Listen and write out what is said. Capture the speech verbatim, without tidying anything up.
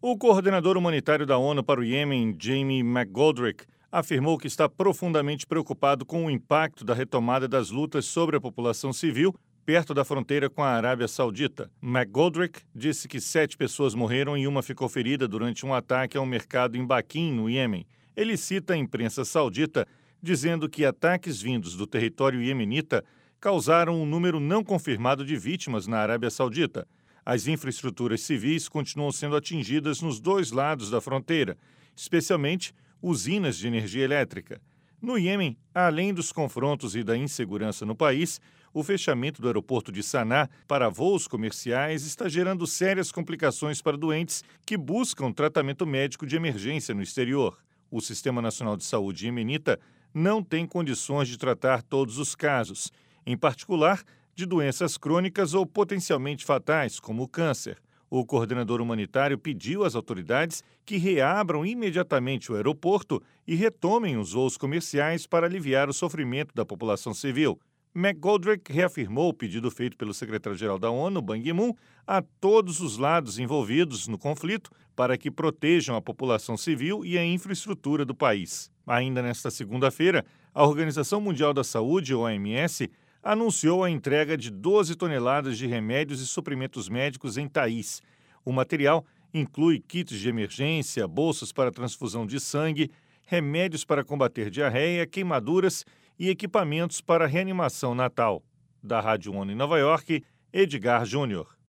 O coordenador humanitário da ONU para o Iêmen, Jamie McGoldrick, afirmou que está profundamente preocupado com o impacto da retomada das lutas sobre a população civil perto da fronteira com a Arábia Saudita. McGoldrick disse que sete pessoas morreram e uma ficou ferida durante um ataque a um mercado em Baquim, no Iêmen. Ele cita a imprensa saudita dizendo que ataques vindos do território iemenita causaram um número não confirmado de vítimas na Arábia Saudita. As infraestruturas civis continuam sendo atingidas nos dois lados da fronteira, especialmente usinas de energia elétrica. No Iêmen, além dos confrontos e da insegurança no país, o fechamento do aeroporto de Saná para voos comerciais está gerando sérias complicações para doentes que buscam tratamento médico de emergência no exterior. O Sistema Nacional de Saúde iemenita não tem condições de tratar todos os casos, em particular de doenças crônicas ou potencialmente fatais, como o câncer. O coordenador humanitário pediu às autoridades que reabram imediatamente o aeroporto e retomem os voos comerciais para aliviar o sofrimento da população civil. McGoldrick reafirmou o pedido feito pelo secretário-geral da ONU, Ban Ki-moon, a todos os lados envolvidos no conflito para que protejam a população civil e a infraestrutura do país. Ainda nesta segunda-feira, a Organização Mundial da Saúde, O M S, anunciou a entrega de doze toneladas de remédios e suprimentos médicos em Taiz. O material inclui kits de emergência, bolsas para transfusão de sangue, remédios para combater diarreia, queimaduras e equipamentos para reanimação natal. Da Rádio ONU em Nova York, Edgar Júnior.